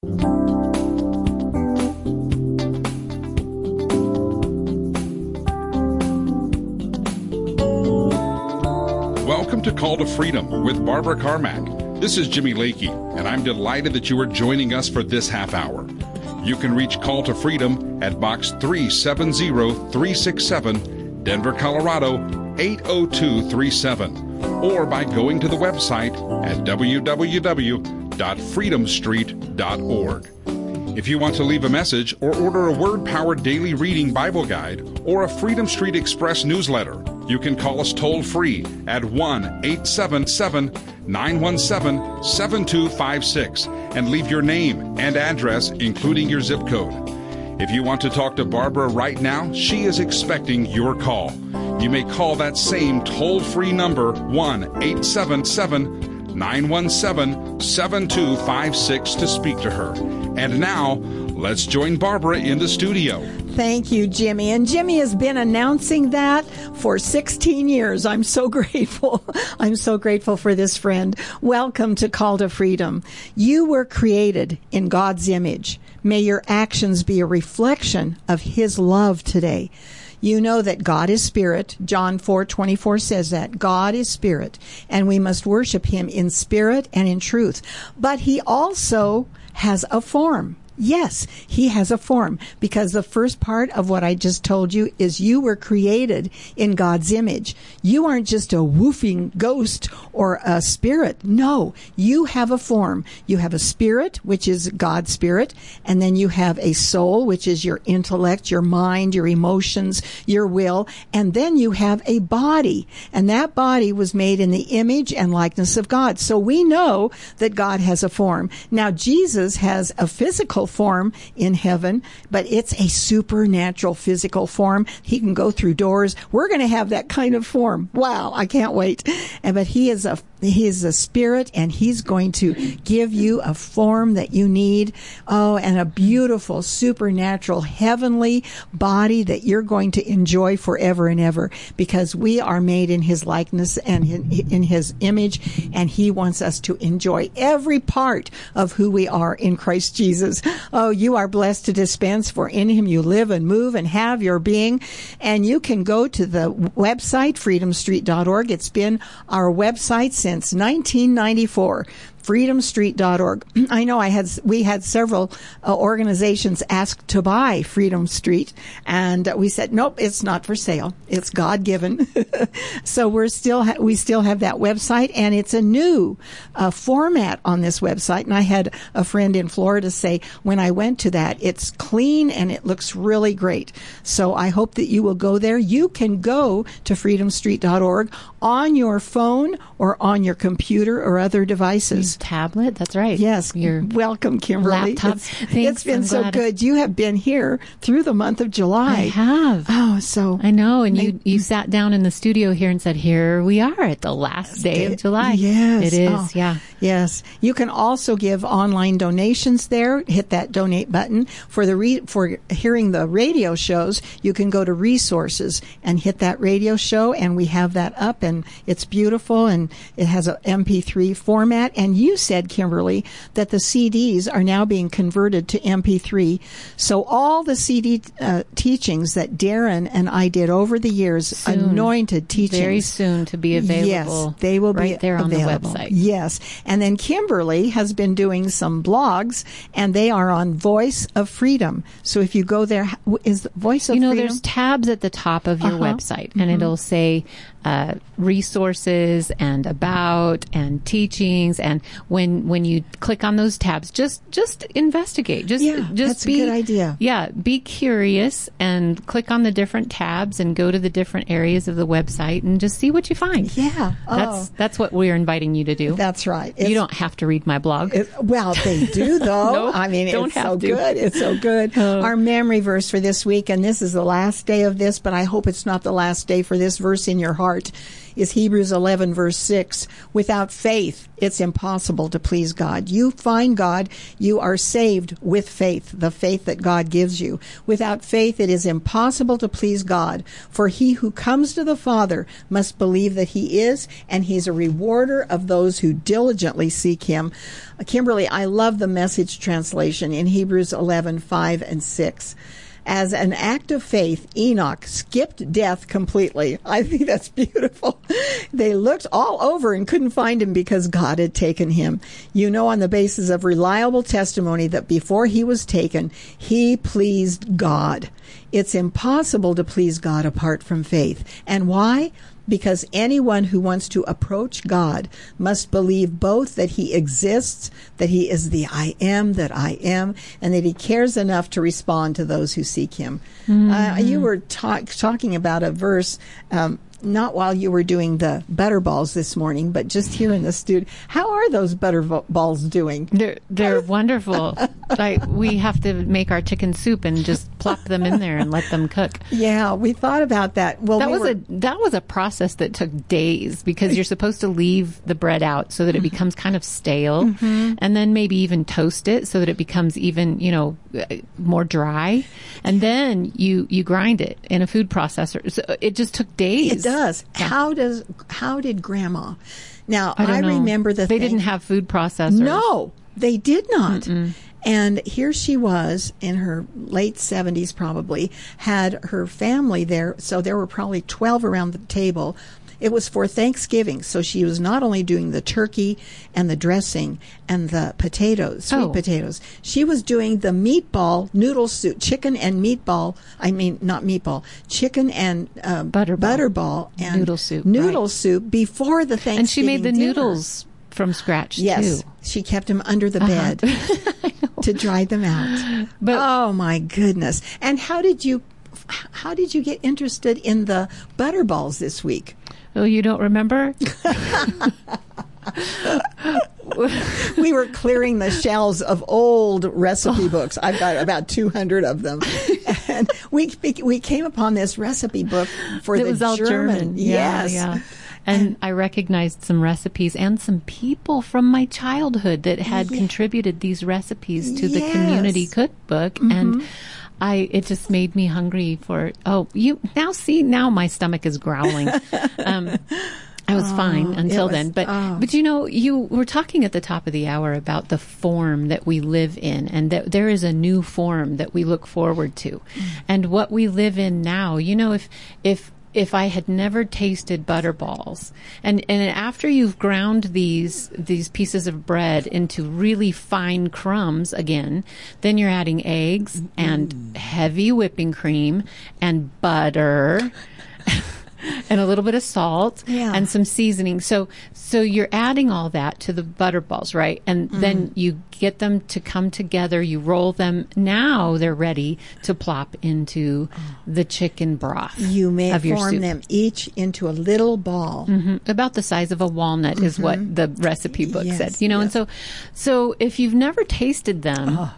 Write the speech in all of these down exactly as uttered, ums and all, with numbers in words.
Welcome to Call to Freedom with Barbara Carmack. This is Jimmy Lakey, and I'm delighted that you are joining us for this half hour. You can reach Call to Freedom at Box three seven zero three six seven, Denver, Colorado eight oh two three seven, or by going to the website at w w w dot freedom street dot org. If you want to leave a message or order a word-powered daily reading Bible guide or a Freedom Street Express newsletter, you can call us toll-free at one eight seven seven, nine one seven, seven two five six and leave your name and address, including your zip code. If you want to talk to Barbara right now, she is expecting your call. You may call that same toll-free number, one eight seven seven, nine one seven, seven two five six, to speak to her. And now, let's join Barbara in the studio. Thank you, Jimmy. And Jimmy has been announcing that for sixteen years. I'm so grateful. I'm so grateful for this friend. Welcome to Call to Freedom. You were created in God's image. May your actions be a reflection of His love today. You know that God is spirit. John four twenty-four says that. God is spirit, and we must worship Him in spirit and in truth. But He also has a form. Yes, He has a form, because the first part of what I just told you is you were created in God's image. You aren't just a woofing ghost or a spirit. No, you have a form. You have a spirit, which is God's spirit, and then you have a soul, which is your intellect, your mind, your emotions, your will, and then you have a body, and that body was made in the image and likeness of God. So we know that God has a form. Now, Jesus has a physical form in heaven, but it's a supernatural physical form. He can go through doors. We're going to have that kind of form. Wow, I can't wait. And but he is a he is a spirit, and He's going to give you a form that you need. Oh, and a beautiful, supernatural, heavenly body that you're going to enjoy forever and ever, because we are made in His likeness and in His image, and He wants us to enjoy every part of who we are in Christ Jesus. Oh, you are blessed to dispense, for in Him you live and move and have your being. And you can go to the website, freedom street dot org. It's been our website since nineteen ninety-four. freedom street dot org. I know I had we had several uh, organizations ask to buy Freedom Street, and uh, we said nope, it's not for sale. It's God given. So we're still ha- we still have that website, and it's a new uh, format on this website. And I had a friend in Florida say when I went to that, it's clean and it looks really great. So I hope that you will go there. You can go to freedom street dot org on your phone or on your computer or other devices. Tablet, that's right. Yes. Your welcome, Kimberly. Laptop. It's, Thanks. it's been I'm so glad. good. You have been here through the month of July. I have. Oh, so I know. And I, you, you sat down in the studio here and said, here we are at the last day of July. Yes. It is. Oh, yeah. Yes. You can also give online donations there. Hit that donate button. For the re- for hearing the radio shows, you can go to resources and hit that radio show, and we have that up, and it's beautiful, and it has a M P three format. And you said, Kimberly, that the C Ds are now being converted to M P three. So all the C D uh, teachings that Darren and I did over the years, soon, anointed teachings, very soon to be available. Yes, they will right be there available on the website. Yes. And then Kimberly has been doing some blogs, and they are on Voice of Freedom. So if you go there, is Voice of You know, Freedom? there's tabs at the top of your Uh-huh. website, and Mm-hmm. it'll say uh, resources and about and teachings. And when when you click on those tabs, just just investigate. Just Yeah, just that's be a good idea. Yeah, be curious and click on the different tabs and go to the different areas of the website and just see what you find. Yeah. That's Oh. that's what we're inviting you to do. That's right. You don't have to read my blog. It, well, they do, though. No, I mean, don't it's have so to. good. It's so good. Oh. Our memory verse for this week, and this is the last day of this, but I hope it's not the last day for this verse in your heart, is Hebrews eleven, verse six. Without faith, it's impossible to please God. You find God, you are saved with faith, the faith that God gives you. Without faith, it is impossible to please God. For he who comes to the Father must believe that he is, and he's a rewarder of those who diligently seek him. Kimberly, I love the Message translation in Hebrews eleven, five and six. As an act of faith, Enoch skipped death completely. I think that's beautiful. They looked all over and couldn't find him because God had taken him. You know, on the basis of reliable testimony that before he was taken, he pleased God. It's impossible to please God apart from faith. And why? Because anyone who wants to approach God must believe both that he exists, that he is the I am that I am, and that he cares enough to respond to those who seek him. Mm-hmm. Uh, you were talk, talking about a verse, um, not while you were doing the butterballs this morning, but just here in the studio. How are those butterballs doing? They're they're wonderful. Like, we have to make our chicken soup and just plop them in there and let them cook. Yeah, we thought about that. Well, that we was were... a that was a process that took days, because you're supposed to leave the bread out so that it becomes kind of stale, mm-hmm. and then maybe even toast it so that it becomes even, you know, more dry, and then you you grind it in a food processor. So it just took days. It does. Yeah. How does how did Grandma? Now I, I remember the they thing. didn't have food processors. No, they did not. Mm-mm. And here she was in her late seventies, probably had her family there. So there were probably twelve around the table. It was for Thanksgiving, so she was not only doing the turkey and the dressing and the potatoes, sweet oh. potatoes. She was doing the meatball noodle soup, chicken and meatball. I mean, not meatball, chicken and uh, butterball. butterball and noodle soup. Noodle right. soup before the Thanksgiving And she made the dinner. Noodles from scratch yes, too. She kept them under the Uh-huh. bed to dry them out. But oh my goodness! And how did you? How did you get interested in the butterballs this week? Oh, you don't remember? We were clearing the shelves of old recipe books. I've got about two hundred of them. And we we came upon this recipe book for it the was all German. German. Yeah, yes. Yeah. And, and I recognized some recipes and some people from my childhood that had yeah. contributed these recipes to the yes. community cookbook. Mm-hmm. And I, it just made me hungry for, oh, you now see, now my stomach is growling. um, I was oh, fine until was, then. But, oh. but you know, you were talking at the top of the hour about the form that we live in, and that there is a new form that we look forward to. Mm. And what we live in now, you know, if, if, if I had never tasted butterballs, and, and after you've ground these these pieces of bread into really fine crumbs again, then you're adding eggs mm. and heavy whipping cream and butter and a little bit of salt yeah. and some seasoning. So so you're adding all that to the butterballs, right? And mm. then you get them to come together. You roll them. Now they're ready to plop into the chicken broth. You may of your form soup. them each into a little ball. Mm-hmm. About the size of a walnut mm-hmm. is what the recipe book yes, said. You know, yes. and so so if you've never tasted them, oh.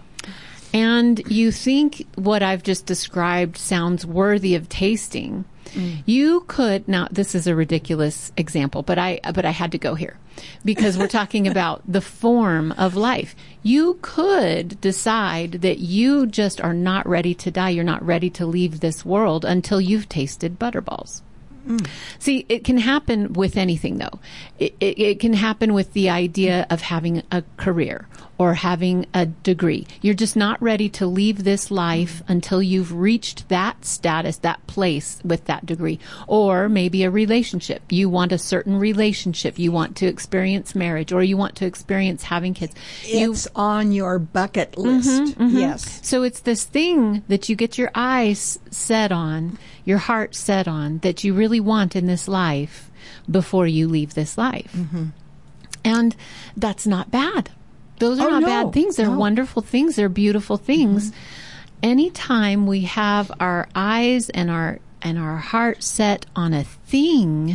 and you think what I've just described sounds worthy of tasting, mm. you could, now this is a ridiculous example, but I, but I had to go here because we're talking about the form of life. You could decide that you just are not ready to die. You're not ready to leave this world until you've tasted butterballs. Mm. See, it can happen with anything, though. It, it, it can happen with the idea of having a career or having a degree. You're just not ready to leave this life until you've reached that status, that place with that degree. Or maybe a relationship. You want a certain relationship. You want to experience marriage, or you want to experience having kids. It's you, on your bucket list. Mm-hmm, mm-hmm. Yes. So it's this thing that you get your eyes set on, your heart set on, that you really want in this life before you leave this life. Mm-hmm. And that's not bad. Those are oh, not no. bad things. They're no. wonderful things. They're beautiful things. Mm-hmm. Anytime we have our eyes and our and our heart set on a thing,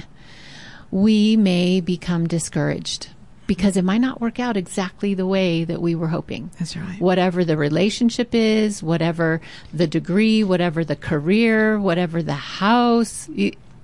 we may become discouraged because it might not work out exactly the way that we were hoping. That's right. Whatever the relationship is, whatever the degree, whatever the career, whatever the house,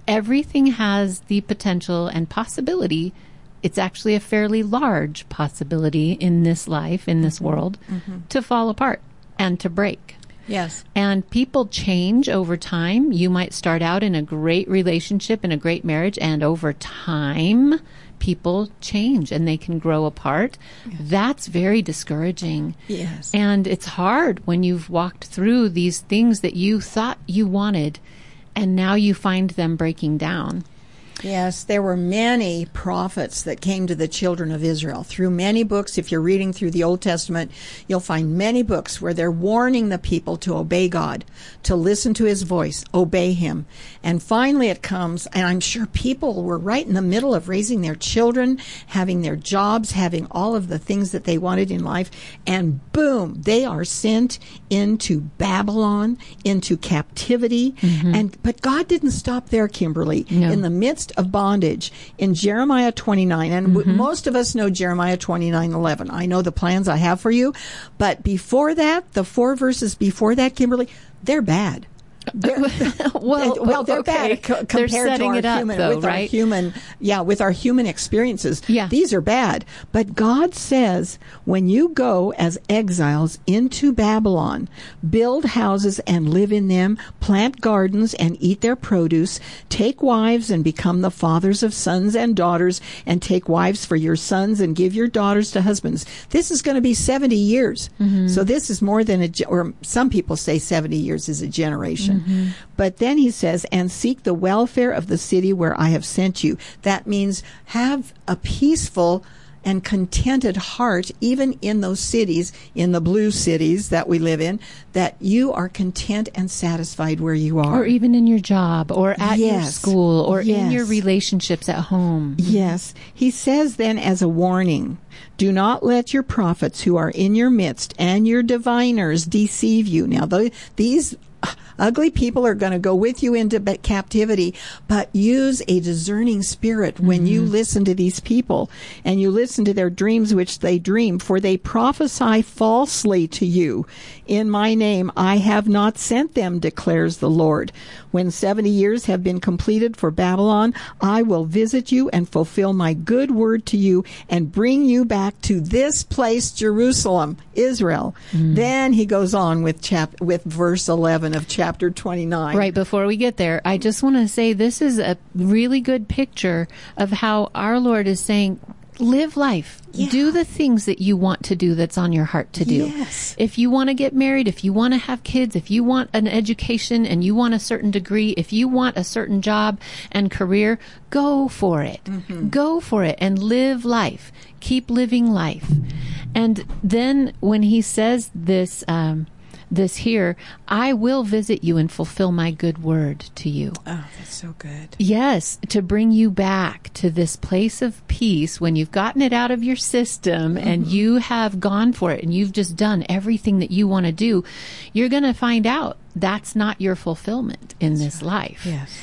everything has the potential and possibility. It's actually a fairly large possibility in this life, in this mm-hmm. world, mm-hmm. to fall apart and to break. Yes. And people change over time. You might start out in a great relationship, in a great marriage, and over time, people change and they can grow apart. Yes. That's very discouraging. Yes. And it's hard when you've walked through these things that you thought you wanted, and now you find them breaking down. Yes, there were many prophets that came to the children of Israel through many books. If you're reading through the Old Testament, you'll find many books where they're warning the people to obey God, to listen to his voice, obey him. And finally it comes, and I'm sure people were right in the middle of raising their children, having their jobs, having all of the things that they wanted in life, and boom, they are sent into Babylon, into captivity. Mm-hmm. And but God didn't stop there, Kimberly. No. In the midst of bondage, in Jeremiah twenty-nine, and mm-hmm. w- most of us know Jeremiah twenty-nine eleven. I know the plans I have for you, but before that, the four verses before that, Kimberly, they're bad. They're, well, well, they're okay. bad co- compared they're setting to our it up, human, though, with right? our human, yeah, with our human experiences. Yeah. These are bad. But God says, when you go as exiles into Babylon, build houses and live in them, plant gardens and eat their produce, take wives and become the fathers of sons and daughters, and take wives for your sons and give your daughters to husbands. This is going to be seventy years. Mm-hmm. So this is more than a, ge- or some people say seventy years is a generation. Mm-hmm. But then he says, and seek the welfare of the city where I have sent you. That means have a peaceful and contented heart, even in those cities, in the blue cities that we live in, that you are content and satisfied where you are. Or even in your job, or at yes. your school, or yes. in your relationships at home. Yes. He says then as a warning, do not let your prophets who are in your midst and your diviners deceive you. Now, the, these ugly people are going to go with you into captivity, but use a discerning spirit when mm-hmm. you listen to these people and you listen to their dreams which they dream, for they prophesy falsely to you. In my name I have not sent them, declares the Lord. When seventy years have been completed for Babylon, I will visit you and fulfill my good word to you and bring you back to this place, Jerusalem, Israel. Mm. Then he goes on with chap- with verse eleven of chapter twenty-nine. Right, before we get there, I just want to say this is a really good picture of how our Lord is saying, live life. Yeah. Do the things that you want to do that's on your heart to do. Yes. If you want to get married, if you want to have kids, if you want an education and you want a certain degree, if you want a certain job and career, go for it. Mm-hmm. Go for it and live life. Keep living life. And then when he says this, um, this here, I will visit you and fulfill my good word to you. Oh, that's so good. Yes, to bring you back to this place of peace when you've gotten it out of your system mm-hmm. and you have gone for it and you've just done everything that you want to do. You're going to find out that's not your fulfillment in that's this right. life. Yes.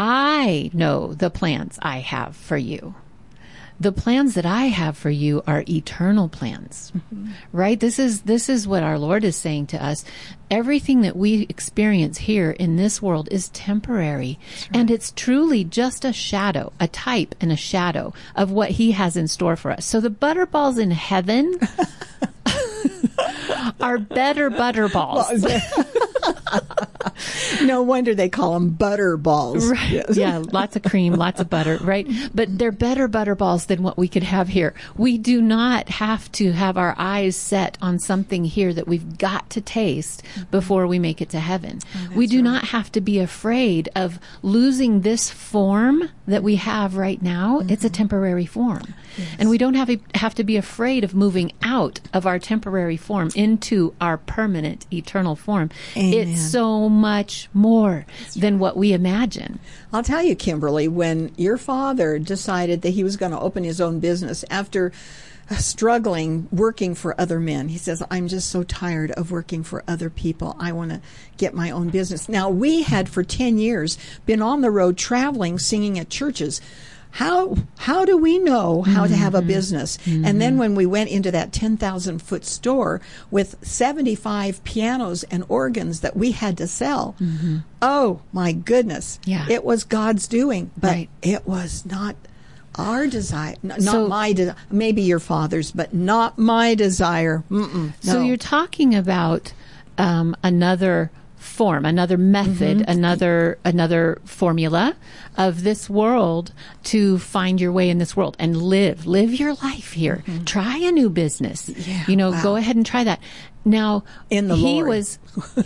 I know the plans I have for you. The plans that I have for you are eternal plans, mm-hmm. right? This is, this is what our Lord is saying to us. Everything that we experience here in this world is temporary. Right. And it's truly just a shadow, a type and a shadow of what he has in store for us. So the butterballs in heaven are better butterballs. No wonder they call them butter balls. Right. Yes. Yeah, lots of cream, lots of butter, right? But they're better butter balls than what we could have here. We do not have to have our eyes set on something here that we've got to taste before we make it to heaven. Oh, we do right. not have to be afraid of losing this form that we have right now. Mm-hmm. It's a temporary form. Yes. And we don't have, a, have to be afraid of moving out of our temporary form into our permanent, eternal form. Amen. It's so much more That's than right. what we imagine. I'll tell you, Kimberly, when your father decided that he was going to open his own business after struggling, working for other men, he says, I'm just so tired of working for other people. I want to get my own business. Now, we had for ten years been on the road traveling, singing at churches. how how do we know how to have a business? Mm-hmm. And then when we went into that ten thousand foot store with seventy-five pianos and organs that we had to sell, mm-hmm. oh my goodness, yeah. it was God's doing, but right. it was not our desire, n- not so, my desire, maybe your father's, but not my desire. Mm-mm, so no. you're talking about um, another form, another method, Mm-hmm. another another formula of this world to find your way in this world and live, live your life here. Mm-hmm. Try a new business. Yeah, you know, wow. go ahead and try that. Now, in the he Lord. was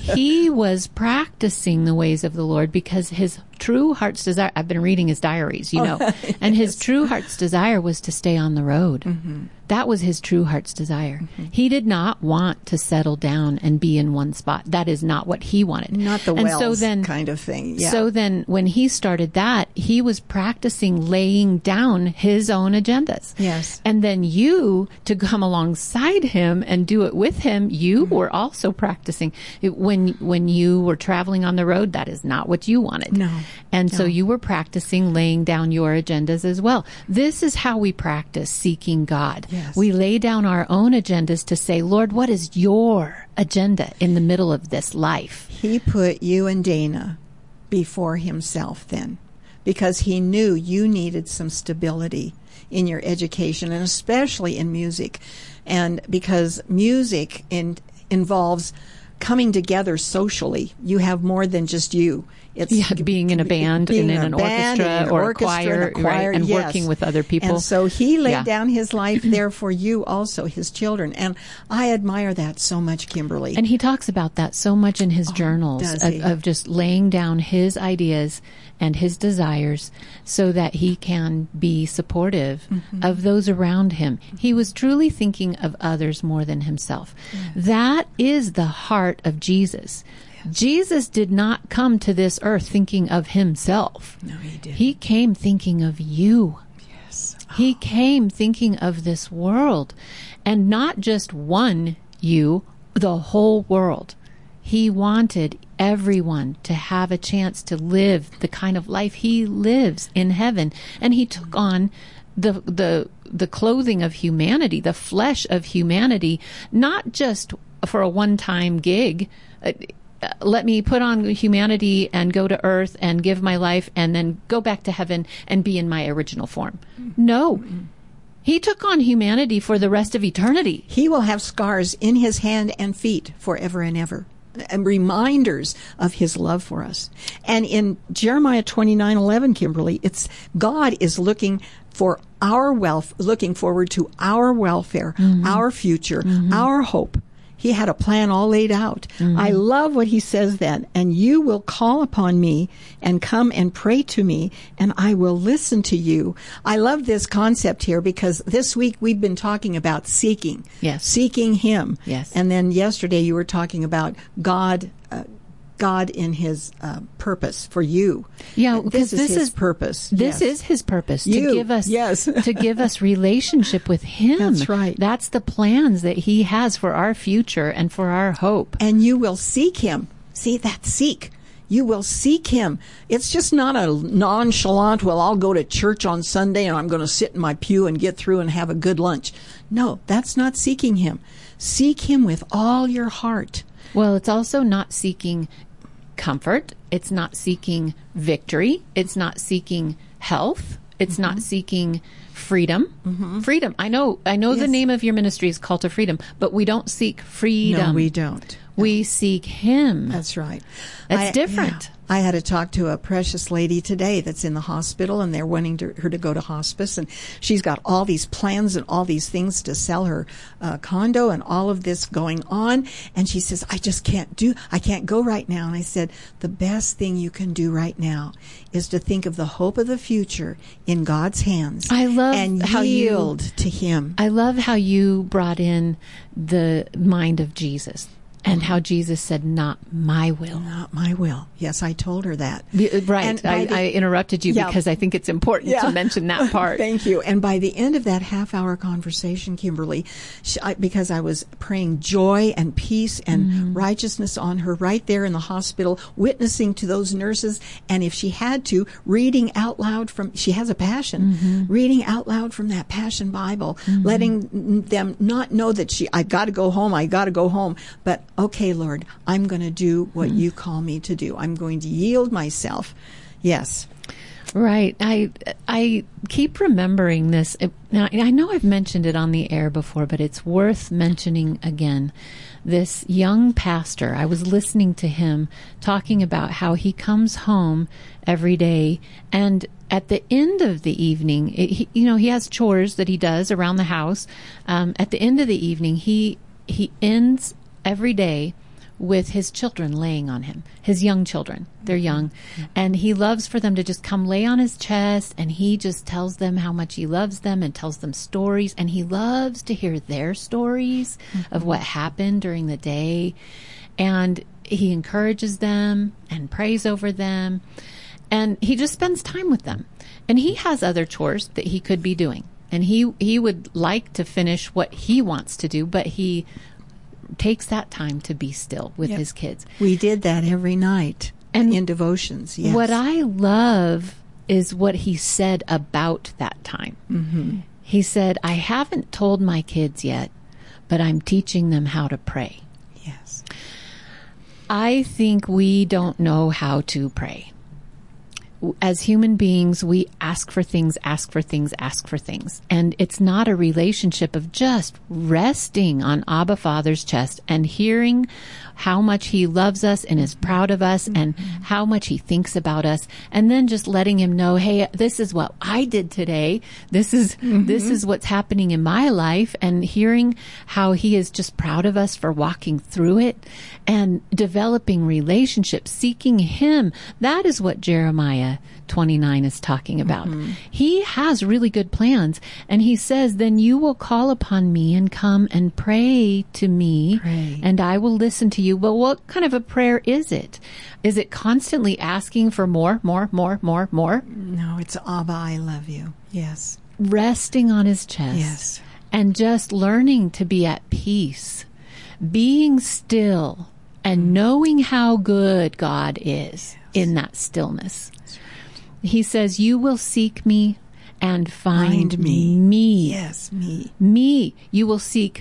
he was practicing the ways of the Lord because his true heart's desire, I've been reading his diaries, you know, yes. and his true heart's desire was to stay on the road. Mm-hmm. That was his true heart's desire. Mm-hmm. He did not want to settle down and be in one spot. That is not what he wanted. Not the and Wells so then, kind of thing. Yeah. So then when he started that, he was practicing laying down his own agendas. Yes. And then you, to come alongside him and do it with him, you mm-hmm. were also practicing. It, when when you were traveling on the road, that is not what you wanted. No. And no. so you were practicing laying down your agendas as well. This is how we practice seeking God. Yes. We lay down our own agendas to say, Lord, what is your agenda in the middle of this life? He put you and Dana before himself then, because he knew you needed some stability in your education, and especially in music. And because music in, involves coming together socially. You have more than just you. It's yeah, being in a band and in an orchestra an or orchestra a choir, and, a choir right, and yes. working with other people. And so he laid yeah. down his life there for you also, his children. And I admire that so much, Kimberly. And he talks about that so much in his oh, journals does of, he? of just laying down his ideas and his desires so that he can be supportive mm-hmm. of those around him. He was truly thinking of others more than himself. Yes. That is the heart of Jesus. Yes. Jesus did not come to this earth thinking of himself. No, he didn't. He came thinking of you. Yes. Oh. He came thinking of this world, and not just one you, the whole world. He wanted everyone to have a chance to live the kind of life he lives in heaven. And he took on the the the clothing of humanity, the flesh of humanity, not just for a one-time gig. Uh, let me put on humanity and go to earth and give my life and then go back to heaven and be in my original form. No. He took on humanity for the rest of eternity. He will have scars in his hand and feet forever and ever, and reminders of his love for us. And in Jeremiah twenty-nine eleven, Kimberly, it's God is looking for our wealth, looking forward to our welfare, mm-hmm. our future, mm-hmm. our hope. He had a plan all laid out. Mm-hmm. I love what he says then. And you will call upon me and come and pray to me, and I will listen to you. I love this concept here because this week we've been talking about seeking. Yes. Seeking him. Yes. And then yesterday you were talking about God, uh, God in his uh, purpose for you. Yeah, this is this his is, purpose. This yes. is his purpose you, to give us yes. to give us relationship with him. That's right. That's the plans that he has for our future and for our hope. And you will seek him. See that seek. You will seek him. It's just not a nonchalant, well, I'll go to church on Sunday and I'm going to sit in my pew and get through and have a good lunch. No, that's not seeking him. Seek him with all your heart. Well, it's also not seeking comfort. It's not seeking victory. It's not seeking health. It's mm-hmm. not seeking freedom. Mm-hmm. Freedom. I know, I know yes. the name of your ministry is Call to Freedom, but we don't seek freedom. No, we don't. We seek him. That's right. That's I, different. Yeah. I had to talk to a precious lady today that's in the hospital, and they're wanting to, her to go to hospice, and she's got all these plans and all these things to sell her uh, condo and all of this going on, and she says, I just can't do, I can't go right now. And I said, the best thing you can do right now is to think of the hope of the future in God's hands. I love and how yield you, to him. I love how you brought in the mind of Jesus. And how Jesus said, not my will. Not my will. Yes, I told her that. Right. I, the, I interrupted you yeah. because I think it's important yeah. to mention that part. Thank you. And by the end of that half-hour conversation, Kimberly, she, I, because I was praying joy and peace and mm-hmm. righteousness on her right there in the hospital, witnessing to those nurses, and if she had to, reading out loud from, she has a passion, mm-hmm. reading out loud from that Passion Bible, mm-hmm. letting them not know that she, I got to go home, I got to go home, but okay, Lord, I'm going to do what mm-hmm. you call me to do. I'm going to yield myself. Yes. Right. I I keep remembering this. Now, I know I've mentioned it on the air before, but it's worth mentioning again. This young pastor, I was listening to him talking about how he comes home every day, and at the end of the evening, it, he, you know, he has chores that he does around the house. Um, at the end of the evening, he he ends every day with his children laying on him, his young children. They're young. Mm-hmm. And he loves for them to just come lay on his chest, and he just tells them how much he loves them and tells them stories. And he loves to hear their stories mm-hmm. of what happened during the day. And he encourages them and prays over them. And he just spends time with them. And he has other chores that he could be doing. And he, he would like to finish what he wants to do, but he takes that time to be still with yep. his kids. We did that every night and in devotions. Yes. What I love is what he said about that time. Mm-hmm. He said, I haven't told my kids yet, but I'm teaching them how to pray. Yes. I think we don't know how to pray. As human beings, we ask for things, ask for things, ask for things. And it's not a relationship of just resting on Abba Father's chest and hearing how much he loves us and is proud of us and mm-hmm. how much he thinks about us, and then just letting him know, hey, this is what I did today. This is mm-hmm. this is what's happening in my life, and hearing how he is just proud of us for walking through it and developing relationships, seeking him. That is what Jeremiah twenty-nine is talking about. Mm-hmm. He has really good plans, and he says, then you will call upon me and come and pray to me, pray. and I will listen to you. But what kind of a prayer is it? Is it constantly asking for more, more, more, more, more? No, it's Abba, I love you. Yes. Resting on his chest. Yes. And just learning to be at peace, being still, and knowing how good God is yes. in that stillness. He says, you will seek me and find, find me. me. Yes, me. Me. You will seek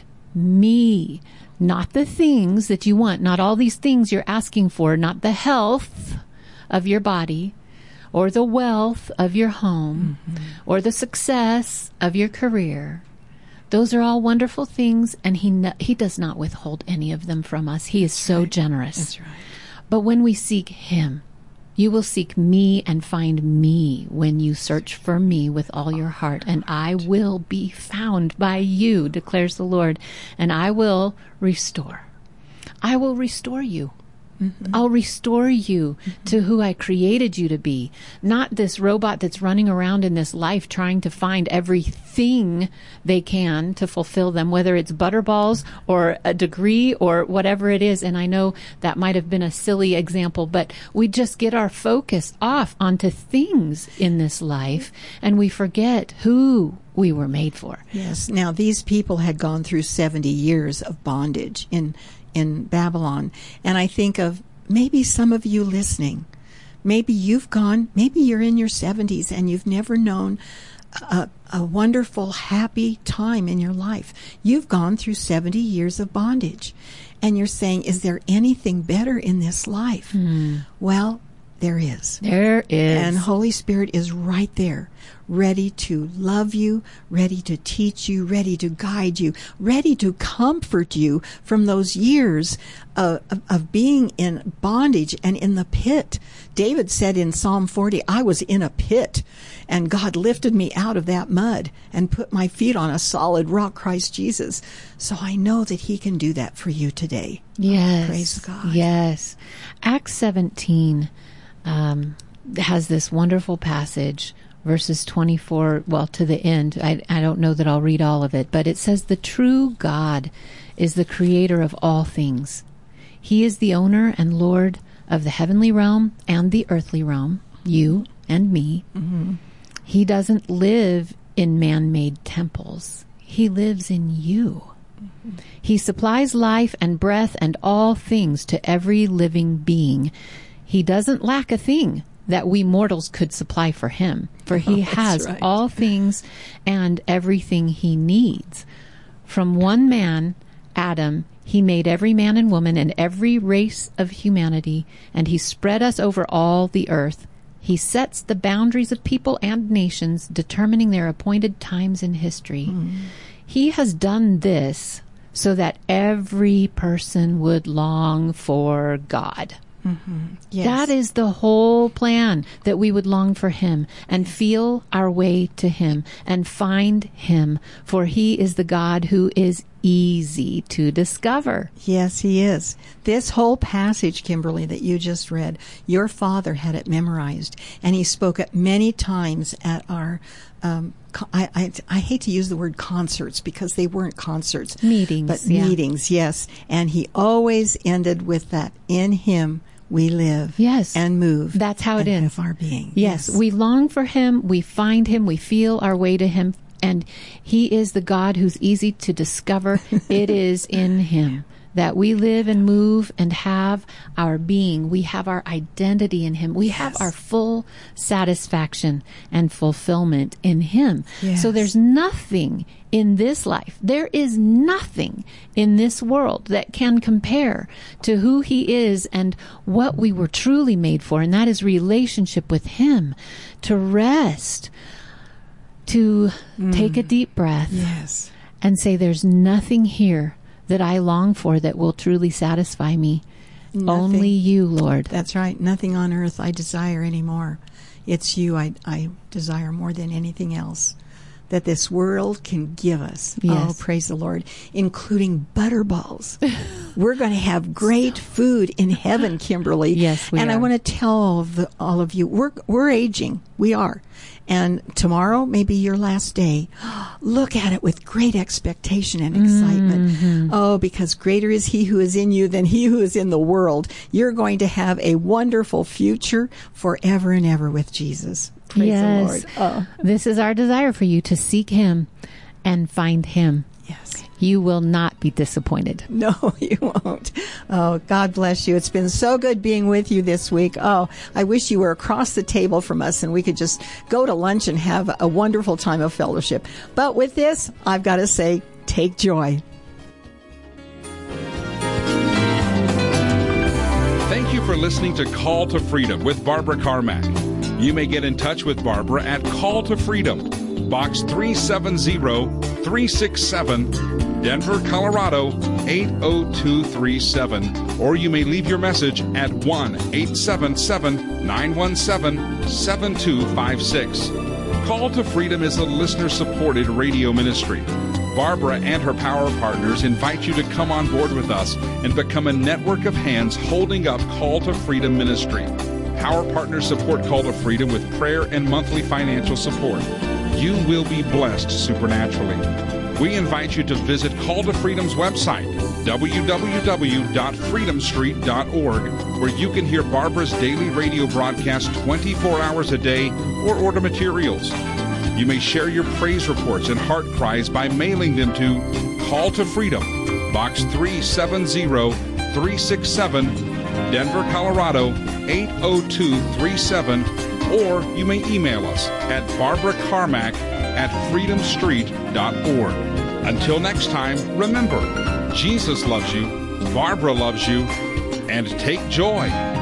me. Not the things that you want, not all these things you're asking for, not the health of your body or the wealth of your home mm-hmm. or the success of your career. Those are all wonderful things, and he no, he does not withhold any of them from us. He is That's so right. generous. That's right. But when we seek him, you will seek me and find me when you search for me with all your heart, and I will be found by you, declares the Lord, and I will restore. I will restore you. Mm-hmm. I'll restore you mm-hmm. to who I created you to be. Not this robot that's running around in this life trying to find everything they can to fulfill them, whether it's butterballs or a degree or whatever it is. And I know that might have been a silly example, but we just get our focus off onto things in this life, and we forget who we were made for. Yes. Now, these people had gone through seventy years of bondage in in Babylon. And I think of maybe some of you listening. Maybe you've gone, maybe you're in your seventies and you've never known a, a wonderful, happy time in your life. You've gone through seventy years of bondage. And you're saying, is there anything better in this life? Mm. Well, there is. There is. And Holy Spirit is right there, ready to love you, ready to teach you, ready to guide you, ready to comfort you from those years of, of, of being in bondage and in the pit. David said in Psalm forty, I was in a pit, and God lifted me out of that mud and put my feet on a solid rock, Christ Jesus. So I know that he can do that for you today. Yes. Oh, praise God. Yes. Acts seventeen um, has this wonderful passage, verses twenty-four, well, to the end. I, I don't know that I'll read all of it, but it says, the true God is the creator of all things. He is the owner and Lord of the heavenly realm and the earthly realm, you and me. Mm-hmm. He doesn't live in man-made temples. He lives in you. Mm-hmm. He supplies life and breath and all things to every living being. He doesn't lack a thing that we mortals could supply for him, for he oh, has right. all things and everything he needs. From one man, Adam, he made every man and woman and every race of humanity, and he spread us over all the earth. He sets the boundaries of people and nations, determining their appointed times in history. Mm. He has done this so that every person would long for God. Mm-hmm. Yes. That is the whole plan, that we would long for him and feel our way to him and find him, for he is the God who is easy to discover. Yes, he is. This whole passage, Kimberly, that you just read, your father had it memorized, and he spoke it many times at our um, I, I, I hate to use the word concerts because they weren't concerts. Meetings. But yeah. meetings, yes. And he always ended with that, in him we live yes. and move. That's how it and is. Have our being. Yes. yes. We long for him. We find him. We feel our way to him. And he is the God who's easy to discover. It is in him that we live and move and have our being. We have our identity in him. We yes. have our full satisfaction and fulfillment in him. Yes. So there's nothing in this life, there is nothing in this world that can compare to who he is and what we were truly made for, and that is relationship with him, to rest, to mm. take a deep breath yes. and say, there's nothing here that I long for that will truly satisfy me. Nothing. Only you, Lord. That's right. Nothing on earth I desire anymore. It's you I, I desire more than anything else that this world can give us. Yes. Oh, praise the Lord. Including butterballs. We're going to have great food in heaven, Kimberly. Yes, we and are. I want to tell all of, the, all of you, we're, we're aging. We are. And tomorrow may be your last day. Look at it with great expectation and excitement. Mm-hmm. Oh, because greater is he who is in you than he who is in the world. You're going to have a wonderful future forever and ever with Jesus. Praise yes. the Lord. Oh. This is our desire for you to seek him and find him. Yes. You will not be disappointed. No, you won't. Oh, God bless you. It's been so good being with you this week. Oh, I wish you were across the table from us and we could just go to lunch and have a wonderful time of fellowship. But with this, I've got to say, take joy. Thank you for listening to Call to Freedom with Barbara Carmack. You may get in touch with Barbara at Call to Freedom, Box three seven zero, three six seven, Denver, Colorado eight oh two three seven. Or you may leave your message at one eight seven seven, nine one seven, seven two five six. Call to Freedom is a listener-supported radio ministry. Barbara and her power partners invite you to come on board with us and become a network of hands holding up Call to Freedom ministry. Power partners support Call to Freedom with prayer and monthly financial support. You will be blessed supernaturally. We invite you to visit Call to Freedom's website, w w w dot freedom street dot org, where you can hear Barbara's daily radio broadcast twenty-four hours a day or order materials. You may share your praise reports and heart cries by mailing them to Call to Freedom, Box three seven zero, three six seven, Denver, Colorado eight oh two three seven, or you may email us at barbara carmack at freedom street dot org. Until next time, remember, Jesus loves you, Barbara loves you, and take joy